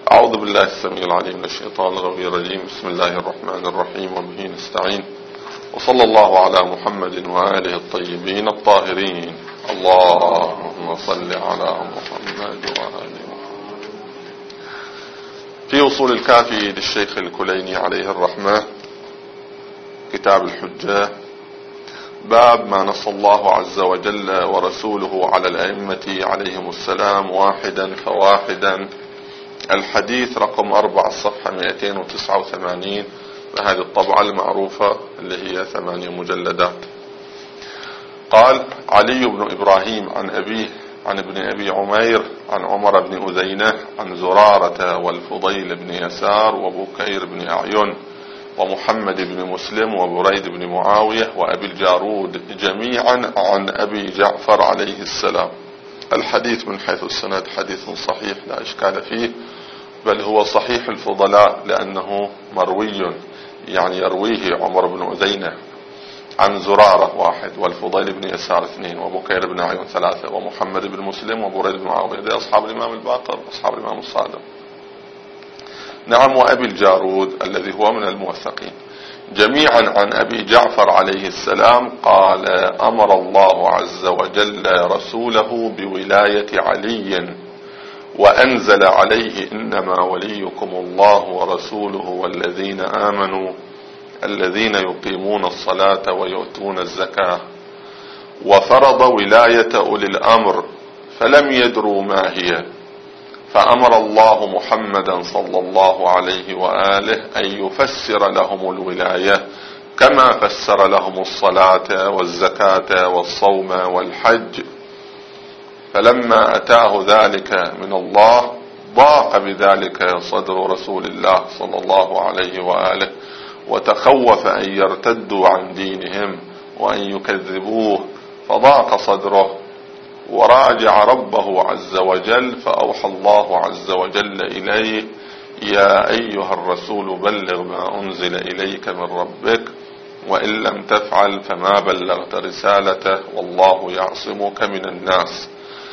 أعوذ بالله السميع العليم من الشيطان الغوي الرجيم. بسم الله الرحمن الرحيم وبه نستعين، وصلى الله على محمد وآله الطيبين الطاهرين. اللهم صل على محمد وآله محمد. في أصول الكافي للشيخ الكليني عليه الرحمة، كتاب الحجة، باب ما نص الله عز وجل ورسوله على الأئمة عليهم السلام واحدا فواحدا، الحديث رقم 4 الصفحة 289، وهذه الطبعة المعروفة اللي هي 8 مجلدات. قال: علي بن إبراهيم عن أبيه عن ابن أبي عمير عن عمر بن أذينة عن زرارة والفضيل بن يسار وبكير بن أعين ومحمد بن مسلم وبريد بن معاوية وأبي الجارود جميعا عن أبي جعفر عليه السلام. الحديث من حيث السند حديث صحيح لا إشكال فيه، بل هو صحيح الفضلاء لأنه مروي، يعني يرويه عمر بن أذينة عن زرارة 1 والفضيل بن يسار 2 وبكير بن أعين 3 ومحمد بن مسلم وبريد بن معاوية، دي أصحاب الإمام الباقر، أصحاب الإمام الصادق. نعم، وأبي الجارود الذي هو من الموثقين جميعا عن أبي جعفر عليه السلام قال: أمر الله عز وجل رسوله بولاية علي وأنزل عليه: إنما وليكم الله ورسوله والذين آمنوا الذين يقيمون الصلاة ويؤتون الزكاة، وفرض ولاية أولي الأمر فلم يدروا ما هي، فأمر الله محمدا صلى الله عليه وآله أن يفسر لهم الولاية كما فسر لهم الصلاة والزكاة والصوم والحج. فلما أتاه ذلك من الله ضاق بذلك صدر رسول الله صلى الله عليه وآله، وتخوف أن يرتدوا عن دينهم وأن يكذبوه، فضاق صدره وراجع ربه عز وجل، فأوحى الله عز وجل إليه: يا أيها الرسول بلغ ما أنزل إليك من ربك، وإن لم تفعل فما بلغت رسالته والله يعصمك من الناس.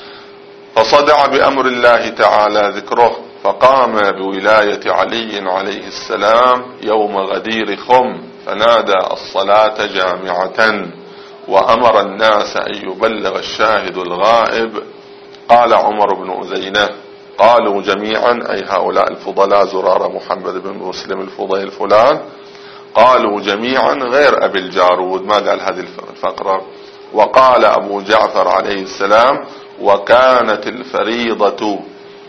فصدع بأمر الله تعالى ذكره، فقام بولاية علي عليه السلام يوم غدير خم، فنادى الصلاة جامعة، وأمر الناس أن يبلغ الشاهد الغائب. قال عمر بن أذينة: قالوا جميعا، أي هؤلاء الفضلاء زرارة محمد بن مسلم الفضيل فلان، قالوا جميعا غير أبي الجارود، ما قال هذه الفقرة. وقال أبو جعفر عليه السلام: وكانت الفريضة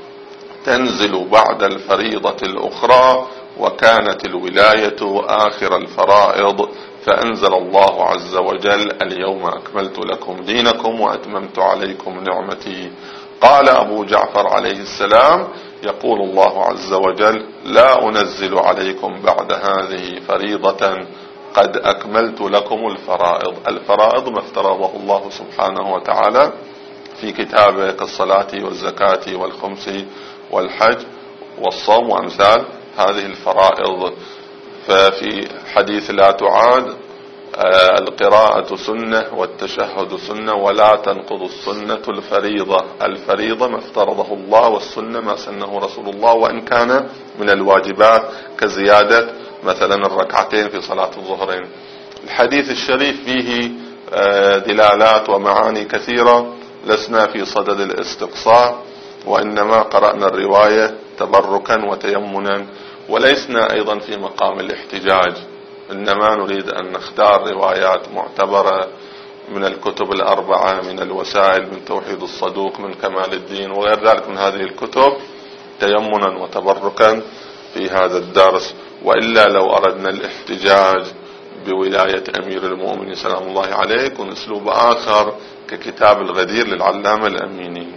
تنزل بعد الفريضة الأخرى، وكانت الولاية آخر الفرائض، فأنزل الله عز وجل: اليوم أكملت لكم دينكم وأتممت عليكم نعمتي. قال أبو جعفر عليه السلام: يقول الله عز وجل: لا أنزل عليكم بعد هذه فريضة، قد أكملت لكم الفرائض. الفرائض ما افترضه الله سبحانه وتعالى في كتابه كالصلاة والزكاة والخمس والحج والصوم وأمثال هذه الفرائض. ففي حديث لا تعاد القراءة سنة والتشهد سنة ولا تنقض السنة الفريضة. الفريضة ما افترضه الله، والسنة ما سنه رسول الله، وإن كان من الواجبات كزيادة مثلا الركعتين في صلاة الظهرين. الحديث الشريف فيه دلالات ومعاني كثيرة، لسنا في صدد الاستقصاء، وإنما قرأنا الرواية تبركا وتيمنا، وليسنا أيضا في مقام الاحتجاج، إنما نريد أن نختار روايات معتبرة من الكتب الأربعة، من الوسائل، من توحيد الصدوق، من كمال الدين، وغير ذلك من هذه الكتب، تيمنا وتبركا في هذا الدرس. وإلا لو أردنا الاحتجاج بولاية أمير المؤمنين سلام الله عليه يكون أسلوب آخر ككتاب الغدير للعلامة الأميني.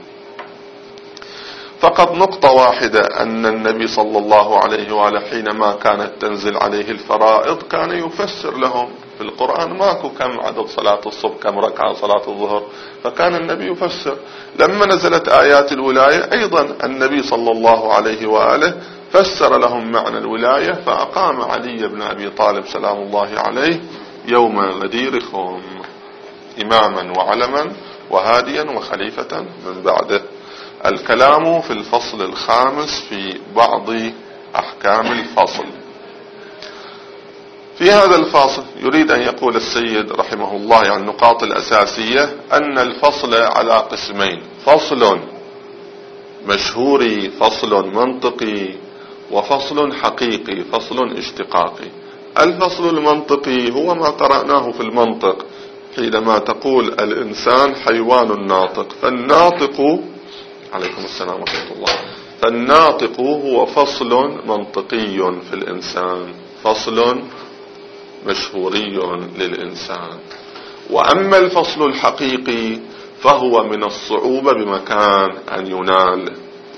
فقط نقطة واحدة، أن النبي صلى الله عليه وآله حينما كانت تنزل عليه الفرائض كان يفسر لهم. في القرآن ماكو كم عدد صلاة الصبح، كم ركعة صلاة الظهر، فكان النبي يفسر. لما نزلت آيات الولاية أيضا النبي صلى الله عليه وآله فسر لهم معنى الولاية، فأقام علي بن أبي طالب سلام الله عليه يوم غدير خم إماما وعلما وهاديا وخليفة من بعده. الكلام في الفصل الخامس في بعض أحكام الفصل. في هذا الفصل يريد أن يقول السيد رحمه الله عن النقاط الأساسية أن الفصل على قسمين: فصل مشهوري، فصل منطقي، وفصل حقيقي، فصل اشتقاقي. الفصل المنطقي هو ما قرأناه في المنطق حينما تقول الإنسان حيوان ناطق، فالناطق، عليكم السلام ورحمة الله، فالناطق هو فصل منطقي في الإنسان، فصل مشهوري للإنسان. وأما الفصل الحقيقي فهو من الصعوبة بمكان أن ينال،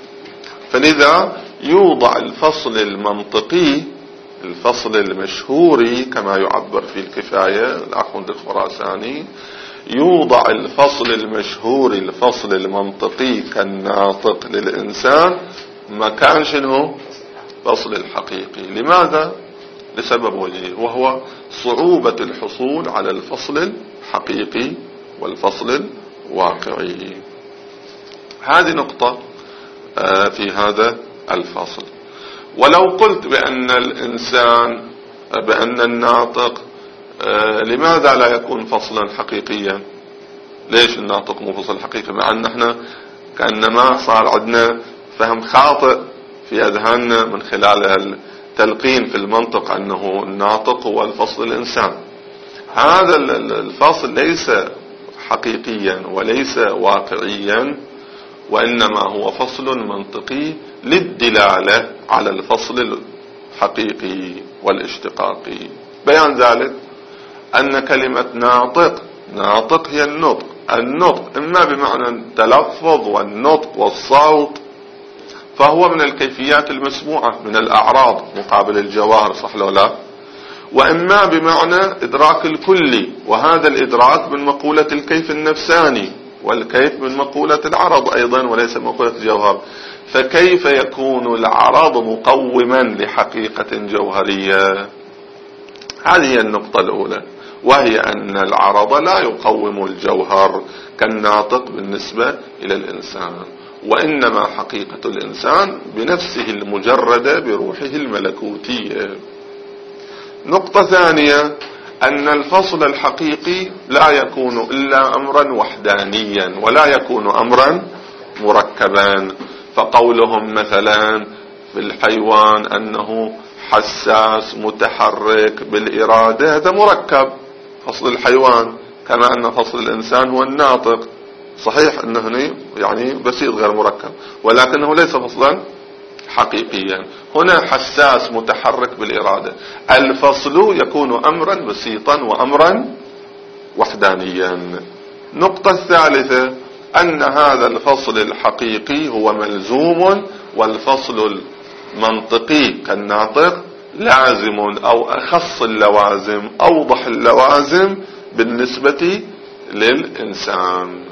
فلذا يوضع الفصل المنطقي، الفصل المشهوري كما يعبر في الكفاية الأخوند الخراساني، يوضع الفصل المشهوري، الفصل المنطقي كالناطق للإنسان مكان شنو؟ فصل الحقيقي. لماذا؟ لسبب وجيه، وهو صعوبة الحصول على الفصل الحقيقي والفصل الواقعي. هذه نقطة في هذا الفصل. ولو قلت بأن الإنسان، بأن الناطق، لماذا لا يكون فصلا حقيقيا؟ ليش الناطق مو فصل حقيقي؟ مع أن احنا كأنما صار عندنا فهم خاطئ في أذهاننا من خلال التلقين في المنطق أنه الناطق هو الفصل الإنسان. هذا الفصل ليس حقيقيا وليس واقعيا، وإنما هو فصل منطقي للدلالة على الفصل الحقيقي والاشتقاقي. بيان ذلك أن كلمة ناطق، ناطق هي النطق، النطق إما بمعنى التلفظ والنطق والصوت، فهو من الكيفيات المسموعة من الأعراض مقابل الجواهر، صح لو لا؟ وإما بمعنى إدراك الكلي، وهذا الإدراك من مقولة الكيف النفساني، والكيف من مقولة العرض أيضا وليس مقولة الجوهر. فكيف يكون العرض مقوما لحقيقة جوهرية؟ هذه النقطة الأولى، وهي أن العرض لا يقوم الجوهر كالناطق بالنسبة إلى الإنسان، وإنما حقيقة الإنسان بنفسه المجردة بروحه الملكوتية. نقطة ثانية، أن الفصل الحقيقي لا يكون إلا أمرا وحدانيا، ولا يكون أمرا مركبا. فقولهم مثلا في الحيوان أنه حساس متحرك بالإرادة، هذا مركب، فصل الحيوان، كما أن فصل الإنسان هو الناطق. صحيح أنه يعني بسيط غير مركب، ولكنه ليس فصلا حقيقيا. هنا حساس متحرك بالإرادة، الفصل يكون أمرا بسيطا وأمرا وحدانيا. النقطة الثالثة، أن هذا الفصل الحقيقي هو ملزوم، والفصل المنطقي كالناطق لازم أو أخص اللوازم، أوضح اللوازم بالنسبة للإنسان.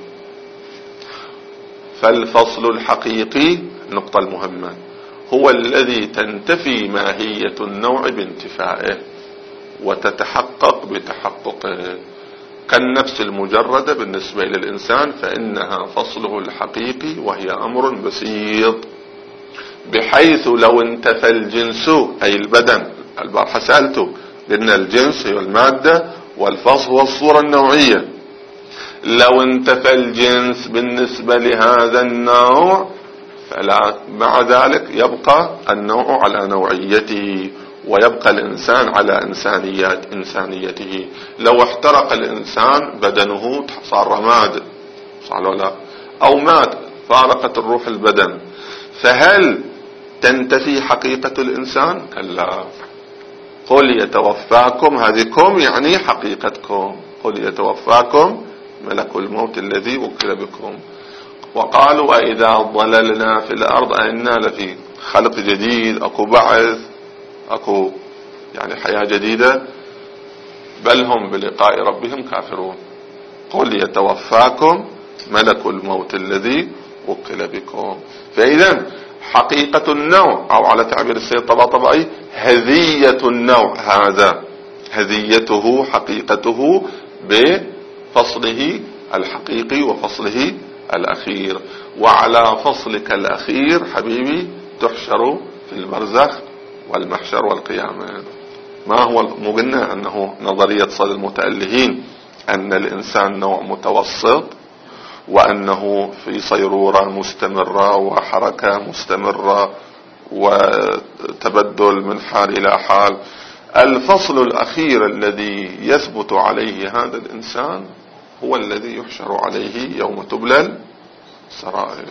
فالفصل الحقيقي، النقطة المهمة، هو الذي تنتفي ماهية النوع بانتفائه وتتحقق بتحققه، كالنفس المجردة بالنسبة للإنسان فإنها فصله الحقيقي وهي أمر بسيط، بحيث لو انتفى الجنس أي البدن، البارحة سألته لأن الجنس هي المادة والفصل هو الصورة النوعية، لو انتفى الجنس بالنسبة لهذا النوع فلا مع ذلك يبقى النوع على نوعيته، ويبقى الإنسان على إنسانيته. لو احترق الإنسان بدنه صار رماد، صح ولا لا؟ أو مات، فارقت الروح البدن، فهل تنتفي حقيقة الإنسان؟ كلا. قل يتوفاكم، هذه كم يعني حقيقتكم، قل يتوفاكم ملك الموت الذي وكل بكم. وقالوا أئذا ضللنا في الأرض أئنا لفي خلق جديد، أكو بعث، أكو يعني حياة جديدة، بل هم بلقاء ربهم كافرون. قل يتوفاكم ملك الموت الذي وكل بكم. فإذا حقيقة النوع، أو على تعبير السيد طباطبائي هذية النوع، هذا هذيته حقيقته بفصله الحقيقي وفصله الأخير. وعلى فصلك الأخير حبيبي تحشر في البرزخ والمحشر والقيامة. ما هو مو قلنا أنه نظرية صل المتألهين أن الإنسان نوع متوسط، وأنه في صيرورة مستمرة وحركة مستمرة وتبدل من حال إلى حال. الفصل الأخير الذي يثبت عليه هذا الإنسان هو الذي يحشر عليه يوم تبلى السرائر.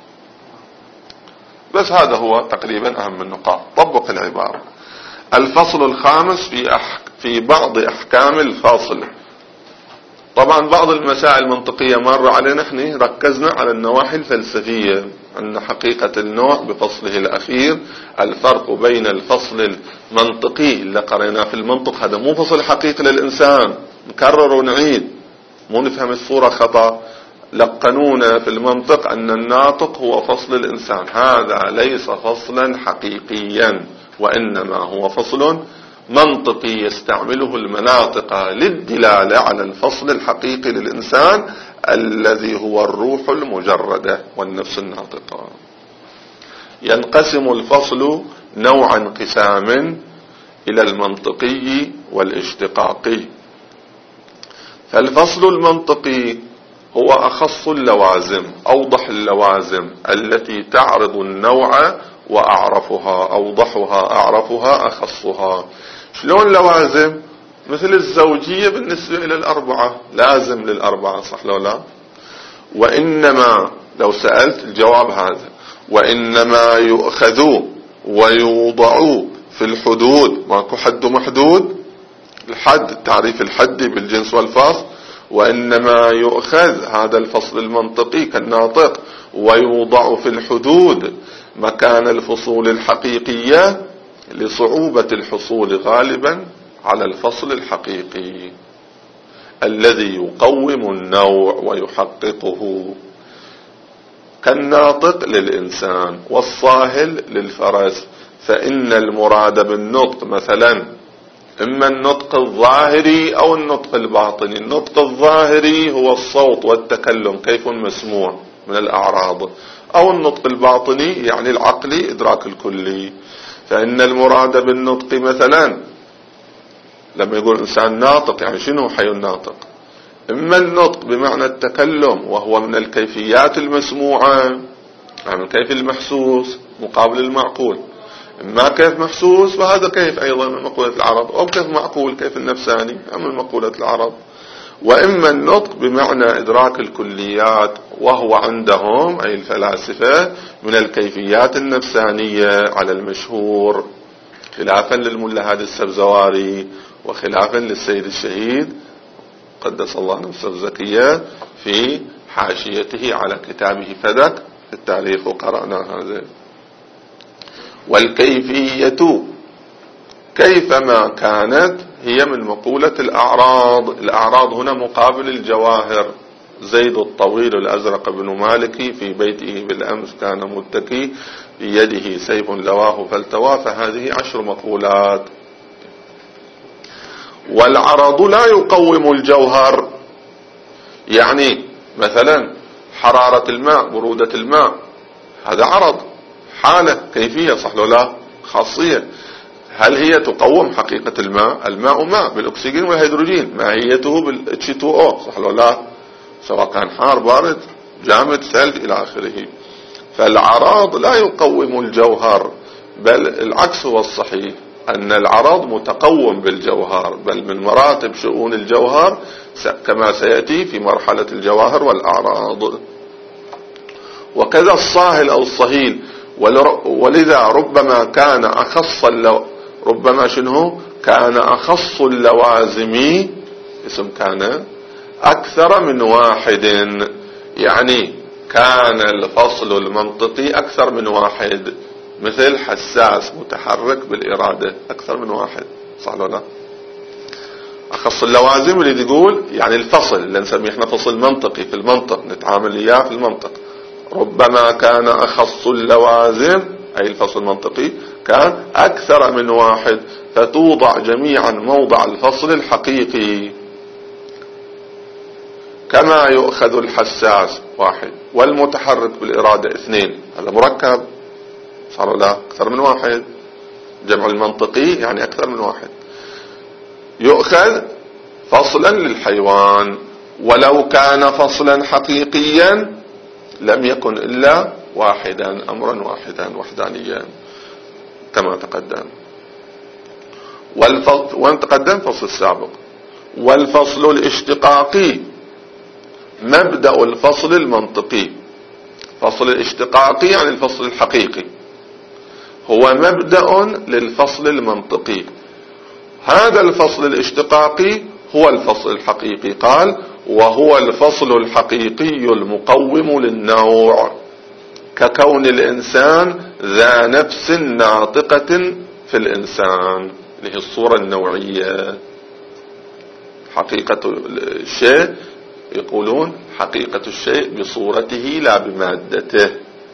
بس هذا هو تقريبا أهم النقاط. طبق العبارة. الفصل الخامس في بعض أحكام الفاصل. طبعا بعض المسائل المنطقية مرة علينا، نحن ركزنا على النواحي الفلسفية، أن حقيقة النوع بفصله الأخير. الفرق بين الفصل المنطقي اللي قريناه في المنطق، هذا مو فصل حقيقي للإنسان، نكرر ونعيد، مو نفهم الصورة خطأ. لقنونا في المنطق أن الناطق هو فصل الإنسان، هذا ليس فصلا حقيقيا، وإنما هو فصل منطقي يستعمله المناطق للدلالة على الفصل الحقيقي للإنسان الذي هو الروح المجردة والنفس الناطقة. ينقسم الفصل نوعا انقسام إلى المنطقي والاشتقاقي. فالفصل المنطقي هو أخص اللوازم، أوضح اللوازم التي تعرض النوع وأعرفها، أوضحها أعرفها أخصها. شلون لوازم؟ مثل الزوجية بالنسبة إلى الأربعة، لازم للأربعة، صح لو لا؟ وإنما لو سألت الجواب هذا، وإنما يؤخذوا ويوضعوا في الحدود. ماكو حد محدود، الحد التعريف الحدي بالجنس والفصل. وإنما يؤخذ هذا الفصل المنطقي كالناطق ويوضع في الحدود مكان الفصول الحقيقية لصعوبة الحصول غالبا على الفصل الحقيقي الذي يقوم النوع ويحققه، كالناطق للإنسان والصاهل للفرس. فإن المراد بالنطق مثلا إما النطق الظاهري أو النطق الباطني. النطق الظاهري هو الصوت والتكلم كيف مسموع من الأعراض، أو النطق الباطني يعني العقلي إدراك الكلي. فإن المراد بالنطق مثلا لما يقول إنسان ناطق، يعني شنو حي الناطق؟ إما النطق بمعنى التكلم وهو من الكيفيات المسموعة، يعني الكيف المحسوس مقابل المعقول. إما كيف محسوس وهذا كيف أيضا من مقولة العرب، أو كيف معقول كيف النفساني من مقولة العرب. وإما النطق بمعنى إدراك الكليات وهو عندهم أي الفلاسفة من الكيفيات النفسانية على المشهور، خلافا للملا هادي السبزواري وخلافا للسيد الشهيد قدس الله نفسه الزكية في حاشيته على كتابه فدك في التاريخ، وقرأنا هذا. والكيفية كيفما كانت هي من مقولة الأعراض. الأعراض هنا مقابل الجواهر. زيد الطويل الأزرق بن مالكي في بيته بالأمس كان متكي في يده سيف لواه فالتوى، فهذه 10 مقولات. والعرض لا يقوم الجوهر، يعني مثلا حرارة الماء، برودة الماء، هذا عرض، حالة كيفية، صح لو لا؟ خاصية. هل هي تقوم حقيقة الماء؟ الماء ماء بالأكسجين والهيدروجين، ماهيته بالH2O، صح لو لا؟ سواء كان حار بارد جامد ثلج إلى آخره. فالعراض لا يقوم الجوهر، بل العكس هو الصحيح، أن العرض متقوم بالجوهر، بل من مراتب شؤون الجوهر كما سيأتي في مرحلة الجواهر والأعراض. وكذا الصاهل أو الصهيل. ولذا ربما كان أخص ربما شنو كان أخص اللوازم، اسم كان أكثر من واحد، يعني كان الفصل المنطقي أكثر من واحد، مثل حساس متحرك بالإرادة أكثر من واحد، صح ولا لا؟ أخص اللوازم اللي يقول يعني الفصل اللي نسميه احنا فصل منطقي في المنطق، نتعامل إياه في المنطق. ربما كان أخص اللوازم أي الفصل المنطقي كان أكثر من واحد، فتوضع جميعا موضع الفصل الحقيقي. كما يؤخذ الحساس واحد، والمتحرك بالإرادة اثنين، هذا مركب، صار لا أكثر من واحد. جمع المنطقي يعني أكثر من واحد. يؤخذ فصلا للحيوان، ولو كان فصلا حقيقيا لم يكن إلا واحدا، أمرا واحدا وحدانيا كما تقدم. وان تقدم فصل السابق. والفصل الاشتقاقي مبدأ الفصل المنطقي. فصل الاشتقاقي يعني الفصل الحقيقي، هو مبدأ للفصل المنطقي. هذا الفصل الاشتقاقي هو الفصل الحقيقي. قال: وهو الفصل الحقيقي المقوم للنوع، ككون الإنسان ذا نفس ناطقة في الإنسان، اللي هي الصورة النوعية. حقيقة الشيء يقولون حقيقة الشيء بصورته لا بمادته.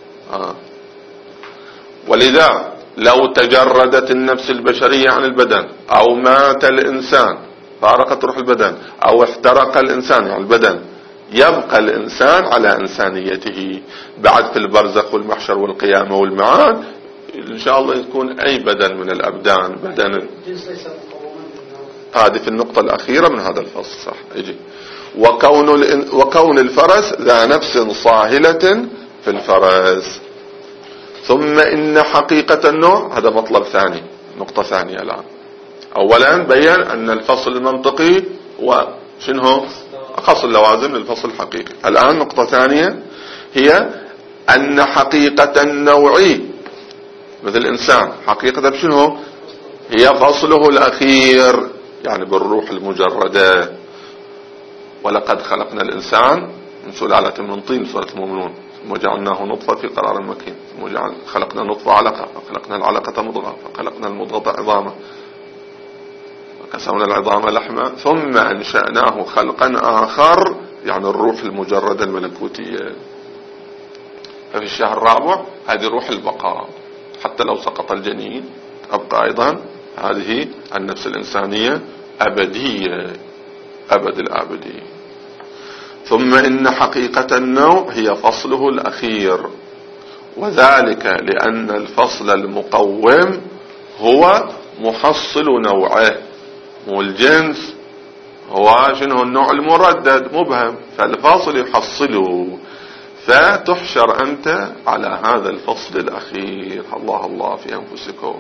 ولذا لو تجردت النفس البشرية عن البدن، أو مات الإنسان فارقت روح البدن، أو احترق الإنسان يعني البدن، يبقى الإنسان على إنسانيته. بعد في البرزخ والمحشر والقيامة والمعاد إن شاء الله يكون أي بدن من الأبدان بدن. هذه في النقطة الأخيرة من هذا الفصل، صح. يجي وكون الفرس ذا نفس صاهلة في الفرس. ثم إن حقيقة النوع، هذا مطلب ثاني، نقطة ثانية الآن. أولا بيّن أن الفصل المنطقي وشنه أخص اللوازم للفصل الحقيقي. الآن نقطة ثانية هي أن حقيقة النوعي مثل الإنسان حقيقة بشنه هي فصله الأخير، يعني بالروح المجردة. ولقد خلقنا الإنسان من سلالة من طين، سورة المؤمنون، ثم جعلناه نطفة في قرار مكين، ثم خلقنا نطفة علقة، فخلقنا العلقة مضغة، فخلقنا المضغة عظاما، فكسونا العظام لحما، ثم أنشأناه خلقا آخر، يعني الروح المجردة الملكوتية. ففي الشهر الرابع هذه روح البقاء، حتى لو سقط الجنين أبقى أيضا هذه النفس الإنسانية أبدية، أبد الآبدين. ثم إن حقيقة النوع هي فصله الأخير، وذلك لأن الفصل المقوم هو محصل نوعه، والجنس هو شنو النوع المردد مبهم، فالفاصل يحصله. فتحشر أنت على هذا الفصل الأخير. الله الله في أنفسكم.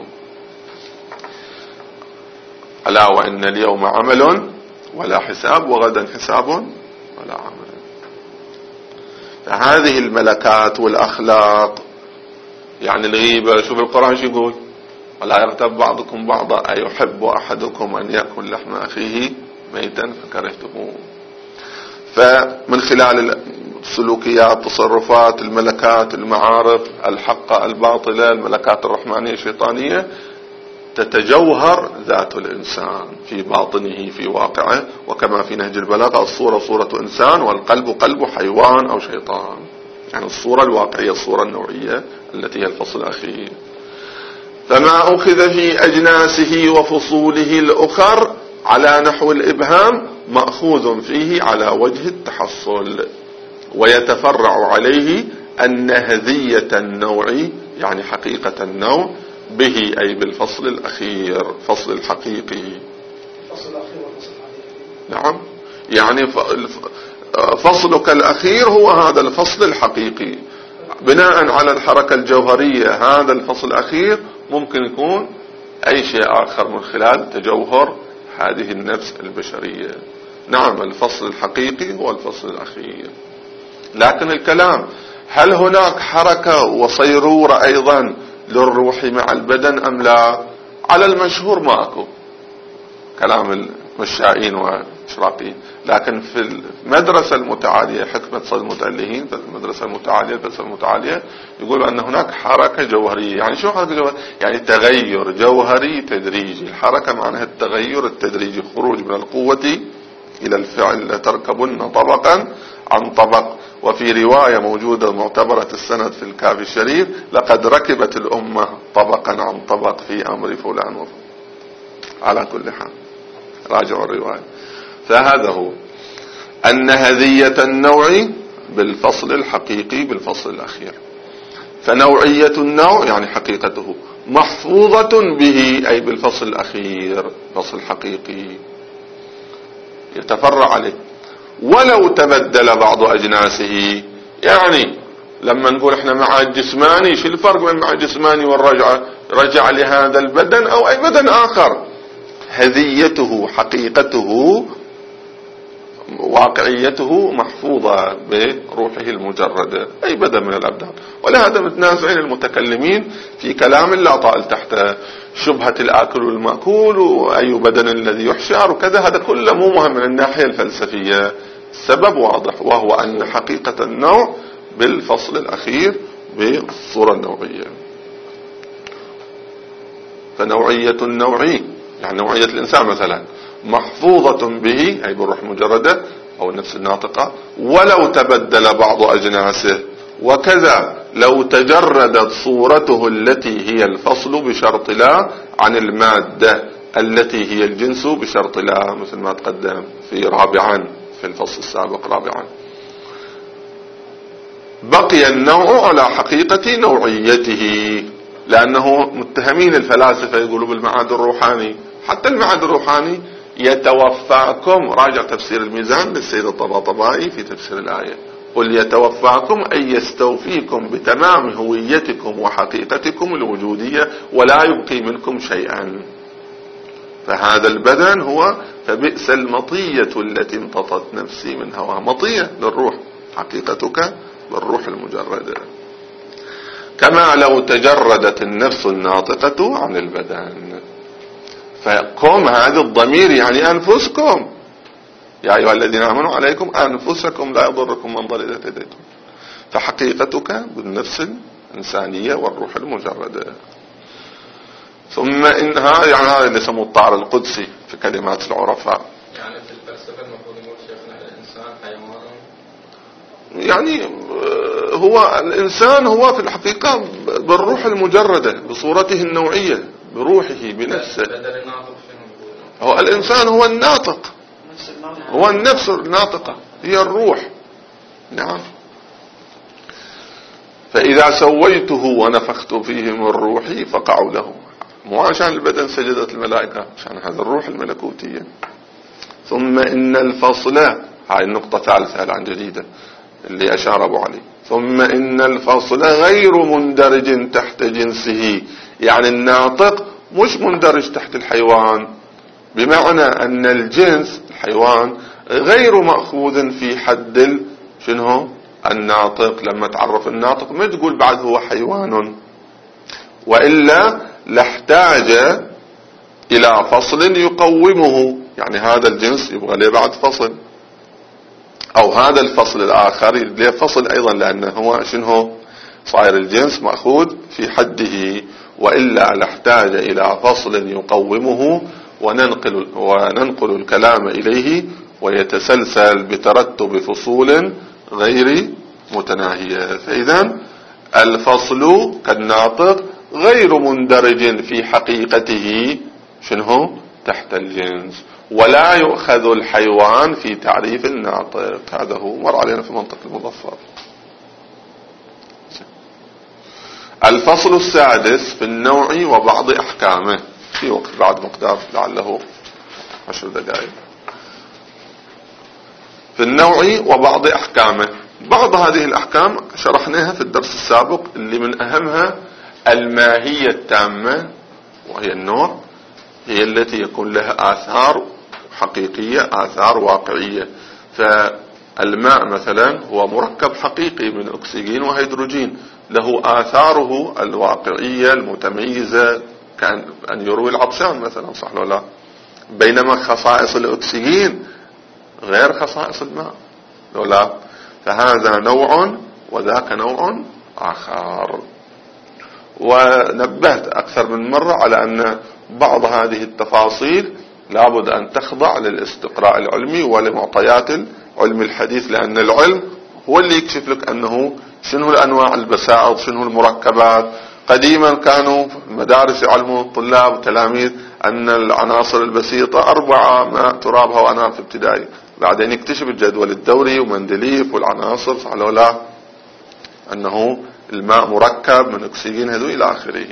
ألا وإن اليوم عمل ولا حساب، وغدا حساب ولا عمل. فهذه الملكات والأخلاق، يعني الغيبة، شوف القرآن شو يقول: ولا يغتب بعضكم بعضا أيحب أحدكم أن يأكل لحم أخيه ميتا فكرهتموه. فمن خلال السلوكيات، تصرفات، الملكات، المعارف، الحقة، الباطلة، الملكات الرحمانية الشيطانية، تتجوهر ذات الإنسان في باطنه في واقعه. وكما في نهج البلاغة: الصورة صورة إنسان والقلب قلب حيوان أو شيطان. يعني الصورة الواقعية، الصورة النوعية التي هي الفصل الأخير. فما أخذ في أجناسه وفصوله الأخر على نحو الإبهام مأخوذ فيه على وجه التحصل، ويتفرع عليه النهذية النوع، يعني حقيقة النوع، به أي بالفصل الأخير، فصل الحقيقي. الفصل الأخير والفصل الحقيقي، نعم، يعني فصلك الأخير هو هذا الفصل الحقيقي. بناء على الحركة الجوهرية هذا الفصل الأخير ممكن يكون أي شيء آخر من خلال تجوهر هذه النفس البشرية. نعم، الفصل الحقيقي هو الفصل الأخير. لكن الكلام: هل هناك حركة وصيرورة أيضا للروح مع البدن أم لا؟ على المشهور ما أكو، كلام المشائين والإشراقيين. لكن في المدرسة المتعالية، حكمة صد المتألهين في المدرسة المتعالية، الفلسفة المتعالية، يقولوا أن هناك حركة جوهرية. يعني شو حركة جوهرية؟ يعني تغير جوهري تدريجي. الحركة معناها التغير التدريجي، خروج من القوة إلى الفعل، لتركبن طبقا عن طبق. وفي رواية موجودة معتبرة السند في الكافي الشريف: لقد ركبت الأمة طبقا عن طبق في أمر فلان وفلان. على كل حال راجعوا الرواية. فهذا هو أن هذية النوع بالفصل الحقيقي بالفصل الأخير. فنوعية النوع يعني حقيقته محفوظة به أي بالفصل الأخير فصل حقيقي يتفرع عليه. ولو تبدل بعض أجناسه، يعني لما نقول احنا معاد جسماني، شو الفرق بين معاد جسماني والرجعة؟ رجع لهذا البدن أو أي بدن آخر، هذيته حقيقته واقعيته محفوظة بروحه المجردة أي بدن من الأبدان. ولهذا متنازعين المتكلمين في كلام لا طائل تحت شبهة الآكل والمأكول وأي بدن الذي يحشر وكذا، هذا كله مو مهم من الناحية الفلسفية. السبب واضح، وهو أن حقيقة النوع بالفصل الأخير بالصورة النوعية. فنوعية النوعي يعني نوعية الإنسان مثلا محفوظة به أي بالروح المجردة أو النفس الناطقة، ولو تبدل بعض أجناسه، وكذا لو تجردت صورته التي هي الفصل بشرط لا عن المادة التي هي الجنس بشرط لا، مثل ما تقدم في رابعا في الفصل السابق رابعا. بقي النوع على حقيقة نوعيته، لأنه متهمين الفلاسفة يقولوا بالمعاد الروحاني، حتى المعاد الروحاني يتوفاكم، راجع تفسير الميزان للسيد الطباطبائي في تفسير الآية، قل يتوفاكم أي يستوفيكم بتمام هويتكم وحقيقتكم الوجودية ولا يبقي منكم شيئا. فهذا البدن هو فبئس المطية التي انتطت نفسي من هواها، مطية للروح، حقيقتك بالروح المجردة. كما لو تجردت النفس الناطقة عن البدن. فقم هذا الضمير يعني أنفسكم، يا أيها الذين آمنوا عليكم أنفسكم لا يضركم من ضل إذا اهتديتم. فحقيقتك بالنفس الإنسانية والروح المجردة. ثم إنها يعني هذا اللي يسموه الطار القدسي في كلمات العرفاء. يعني في الفلسفة المفروض نقول شيخنا الإنسان حيوان، يعني هو الإنسان هو في الحقيقة بالروح المجردة بصورته النوعية بروحه بنفسه. هو الإنسان هو الناطق، هو النفس الناطقة هي الروح. نعم. فإذا سويته ونفخت فيه من روحي فقعوا له، مو عشان البدن سجدت الملائكة، عشان هذا الروح الملكوتية. ثم إن الفصل، هاي النقطة ثالثة الآن جديدة اللي أشار أبو علي. ثم إن الفصل غير مندرج تحت جنسه، يعني الناطق مش مندرج تحت الحيوان، بمعنى أن الجنس الحيوان غير مأخوذ في حد شنو الناطق. لما تعرف الناطق ما تقول بعد هو حيوان، وإلا لاحتاج إلى فصل يقومه، يعني هذا الجنس يبغى له بعد فصل، أو هذا الفصل الآخر له فصل أيضا، لأنه هو شنو صاير الجنس مأخوذ في حده، وإلا لاحتاج إلى فصل يقومه وننقل الكلام إليه ويتسلسل بترتب فصول غير متناهية. فإذا الفصل كالناطق غير مندرج في حقيقته شنو تحت الجنس، ولا يؤخذ الحيوان في تعريف الناطق. هذا هو مر علينا في منطق المظفر. الفصل السادس في النوع وبعض أحكامه، في وقت بعد مقدار لعله 10 دقائق. في النوع وبعض أحكامه، بعض هذه الأحكام شرحناها في الدرس السابق، اللي من أهمها الماهية التامة وهي النوع، هي التي يكون لها آثار حقيقية آثار واقعية. فالماء مثلا هو مركب حقيقي من أكسجين وهيدروجين، له آثاره الواقعية المتميزة، كأن يروي العطشان مثلا، صح ولا لا؟ بينما خصائص الأكسجين غير خصائص الماء، ولا؟ فهذا نوع وذاك نوع آخر. ونبهت أكثر من مرة على أن بعض هذه التفاصيل لابد أن تخضع للاستقراء العلمي ولمعطيات العلم الحديث، لأن العلم هو اللي يكشف لك أنه شنو الأنواع البسائط، شنو المركبات. قديما كانوا في المدارس يعلموا الطلاب والتلاميذ أن العناصر البسيطة 4 ماء تراب هواء نار في ابتدائي، بعدين يكتشف الجدول الدوري ومندليف والعناصر صح لو لا، أنه الماء مركب من أكسجين هذو إلى آخره.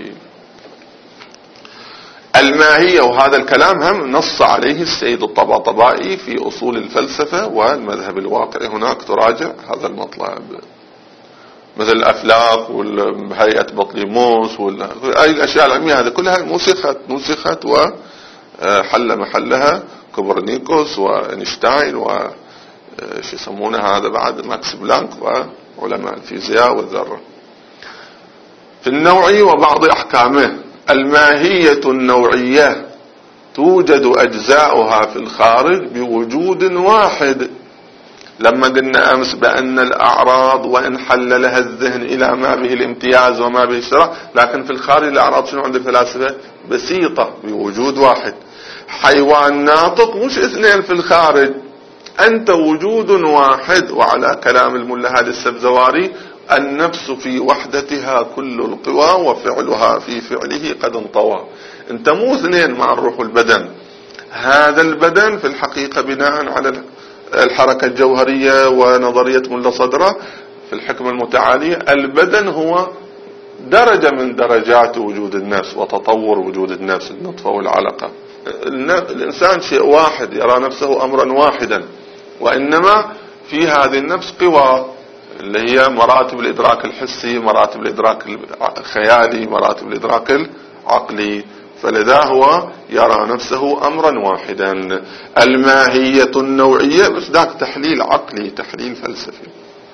الماهية، وهذا الكلام هم نص عليه السيد الطباطبائي في أصول الفلسفة والمذهب الواقعي، هناك تراجع هذا المطلب، مثل الأفلاك وهيئة بطليموس أي الأشياء العلمية هذه كلها نسخت وحل محلها كوبرنيكوس وإنشتاين وش يسمونه هذا بعد ماكس بلانك وعلماء الفيزياء والذرة. في النوعي وبعض أحكامه، الماهية النوعية توجد أجزاؤها في الخارج بوجود واحد. لما قلنا أمس بأن الأعراض وإن حل لها الذهن إلى ما به الامتياز وما به الشرع، لكن في الخارج الأعراض شنو عند الفلاسفة؟ بسيطة بوجود واحد. حيوان ناطق مش اثنين في الخارج، أنت وجود واحد. وعلى كلام الملا هادي السبزواري، النفس في وحدتها كل القوى وفعلها في فعله قد انطوى. انت مو اثنين مع الروح والبدن. هذا البدن في الحقيقة بناء على الحركة الجوهرية ونظرية ملا صدرة في الحكمة المتعالية، البدن هو درجة من درجات وجود النفس وتطور وجود النفس، النطفة والعلقة. الإنسان شيء واحد، يرى نفسه أمرا واحدا، وإنما في هذه النفس قوى اللي هي مراتب الإدراك الحسي، مراتب الإدراك الخيالي، مراتب الإدراك العقلي، فلذا هو يرى نفسه أمرا واحدا. الماهية النوعية بس ذاك تحليل عقلي، تحليل فلسفي.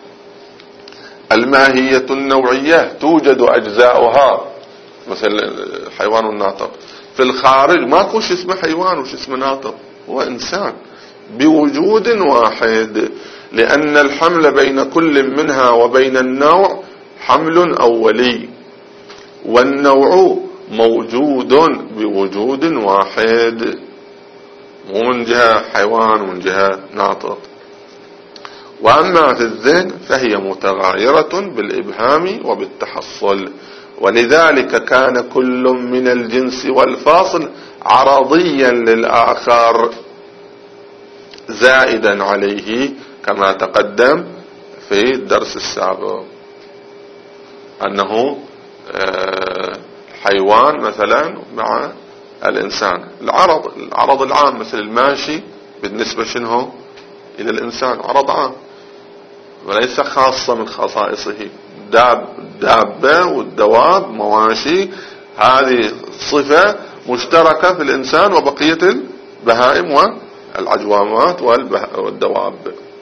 الماهية النوعية توجد أجزاؤها، مثل الحيوان الناطق في الخارج ماكو شيء اسمه حيوان وش اسمه ناطق، هو إنسان بوجود واحد، لأن الحمل بين كل منها وبين النوع حمل أولي، والنوع موجود بوجود واحد، مو من جهة حيوان ومن جهة ناطق. وأما في الذهن فهي متغايرة بالإبهام وبالتحصل، ولذلك كان كل من الجنس والفاصل عرضيا للآخر زائدا عليه، كما تقدم في الدرس السابق أنه حيوان مثلا مع الإنسان العرض العام، مثل الماشي بالنسبة شنه إلى الإنسان عرض عام وليس خاصة من خصائصه. دابة والدواب مواشي، هذه صفة مشتركة في الإنسان وبقية البهائم والعجوامات والدواب.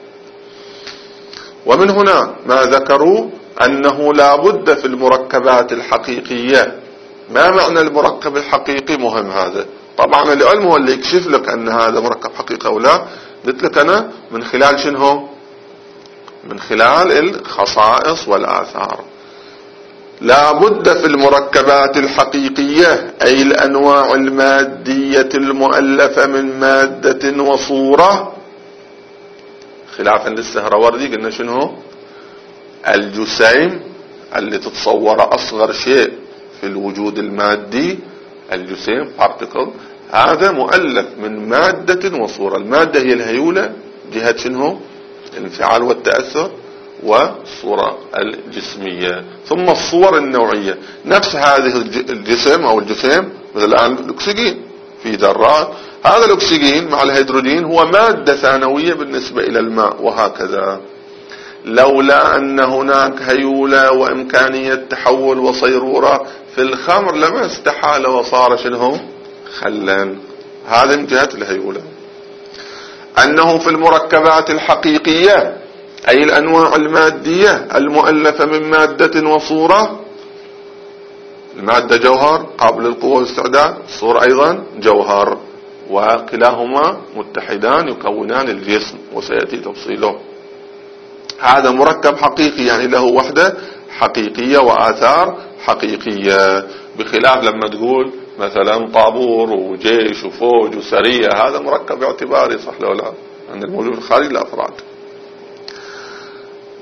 ومن هنا ما ذكروا أنه لا بد في المركبات الحقيقية. ما معنى المركب الحقيقي؟ مهم هذا. طبعا العلم هو اللي يكشف لك أن هذا مركب حقيقي أو لا. قلت لك أنا من خلال شنو؟ من خلال الخصائص والآثار. لا بد في المركبات الحقيقية أي الأنواع المادية المؤلفة من مادة وصورة، خلافا للسهروردي قلنا شنو؟ الجسيم اللي تتصور أصغر شيء في الوجود المادي، الجسيم بارتيكل، هذا مؤلف من مادة وصورة. المادة هي الهيولة جهة شنو؟ الانفعال والتأثر، والصورة الجسمية، ثم الصور النوعية. نفس هذه الجسم أو الجسيم مثل الآن الأكسجين في ذرات، هذا الأكسجين مع الهيدروجين هو مادة ثانوية بالنسبة إلى الماء، وهكذا. لولا أن هناك هيولة وإمكانية تحول وصيرورة في الخمر لما استحال وصار شنو؟ خلا. هذا من جهة الهيولة. أنه في المركبات الحقيقية أي الأنواع المادية المؤلفة من مادة وصورة، المادة جوهر قابل للقوة والاستعداد، الصورة أيضا جوهر، وكلاهما متحدان يكونان الجسم، وسيأتي تفصيله. هذا مركب حقيقي يعني له وحدة حقيقية وآثار حقيقية، بخلاف لما تقول مثلا طابور وجيش وفوج وسرية، هذا مركب اعتباري صح لو لا، عند الموجود في الخارج الأفراد.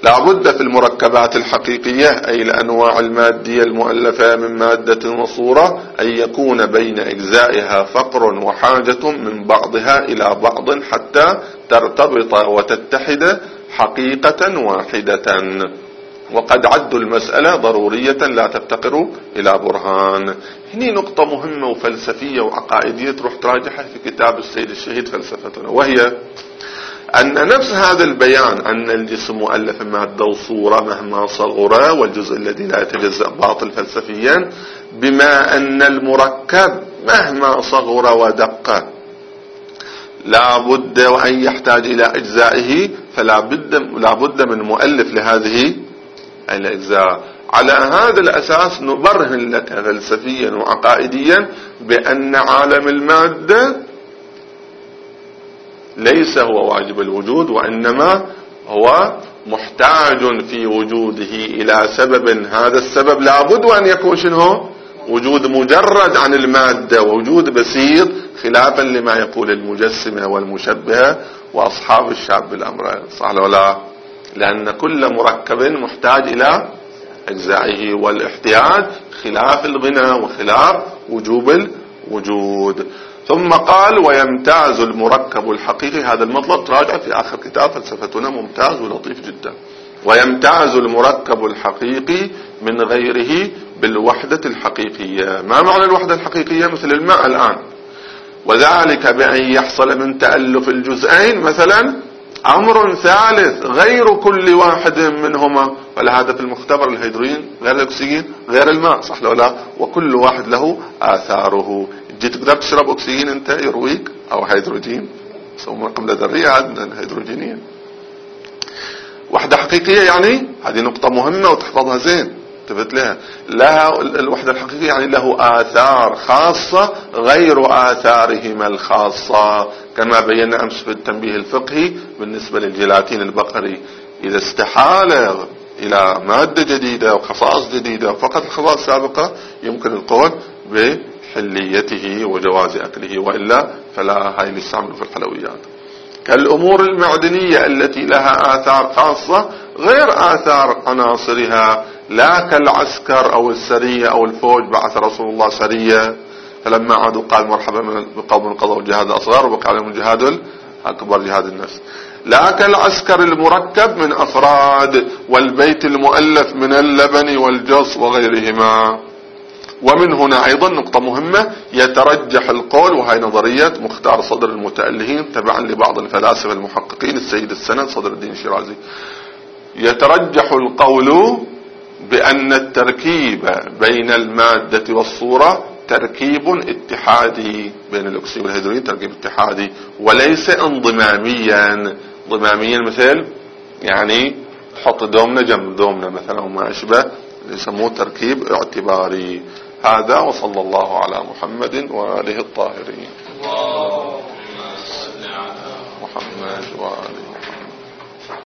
لابد في المركبات الحقيقية أي الأنواع المادية المؤلفة من مادة وصورة أن يكون بين أجزائها فقر وحاجة من بعضها إلى بعض حتى ترتبط وتتحد حقيقة واحدة، وقد عدوا المسألة ضرورية لا تفتقر إلى برهان. هنا نقطة مهمة وفلسفية وعقائدية تروح تراجعها في كتاب السيد الشهيد فلسفتنا، وهي أن نفس هذا البيان أن الجسم مؤلف من مادة وصورة مهما صغر، والجزء الذي لا يتجزأ باطل فلسفيا، بما أن المركب مهما صغر ودق لا بد وأن يحتاج إلى أجزائه، فلا بد من مؤلف لهذه الأجزاء. على هذا الأساس نبرهن لك فلسفيا وعقائديا بأن عالم المادة ليس هو واجب الوجود، وإنما هو محتاج في وجوده إلى سبب، هذا السبب لابد أن يكون شنو؟ وجود مجرد عن المادة، ووجود بسيط، خلافا لما يقول المجسمة والمشبهة وأصحاب الشاب بالأمر، صح ولا لا؟ لأن كل مركب محتاج إلى أجزائه، والاحتياج خلاف الغنى وخلاف وجوب الوجود. ثم قال ويمتاز المركب الحقيقي، هذا المطلب تراجع في آخر كتاب فلسفتنا، ممتاز ولطيف جدا. ويمتاز المركب الحقيقي من غيره بالوحدة الحقيقية. ما معنى الوحدة الحقيقية؟ مثل الماء الآن، وذلك بأن يحصل من تألف الجزئين مثلا أمر ثالث غير كل واحد منهما، ولهذا في المختبر الهيدروجين غير الأكسجين غير الماء، صح ولا لا؟ وكل واحد له آثاره. جيت تقدر تشرب أكسجين أنت يرويك، أو هيدروجين يسمونه قنبلة ذرية الهيدروجينية. وحدة حقيقية يعني هذه نقطة مهمة وتحفظها زين، انتبهت لها. لها الوحدة الحقيقية يعني له آثار خاصة غير آثارهما الخاصة، كما بينا أمس في التنبيه الفقهي بالنسبة للجيلاتين البقري، إذا استحال إلى مادة جديدة وخصائص جديدة فقط الخصائص السابقة يمكن القول بحليته وجواز أكله، وإلا فلا هاي نستعمله في الحلويات. كالأمور المعدنية التي لها آثار خاصة غير آثار عناصرها، لا كالعسكر أو السرية أو الفوج. بعث رسول الله سرية فلما عادوا قال مرحبا بقوم قضوا الجهاد الأصغر وبقى عليهم الجهاد الأكبر، جهاد النفس. لا كالعسكر المركب من أفراد، والبيت المؤلف من اللبن والجص وغيرهما. ومن هنا أيضا نقطة مهمة، يترجح القول، وهي نظرية مختار صدر المتألهين تبعا لبعض الفلاسفة المحققين السيد السند صدر الدين الشيرازي، يترجح القول بأن التركيب بين المادة والصورة تركيب اتحادي، بين الأكسجين والهيدروجين تركيب اتحادي وليس انضماميا. ضماميا مثل يعني تحط دومنة جنب دومنة مثلا وما أشبه، يسموه تركيب اعتباري. هذا وصلى الله على محمد وآله الطاهرين. اللهم صل على محمد وآله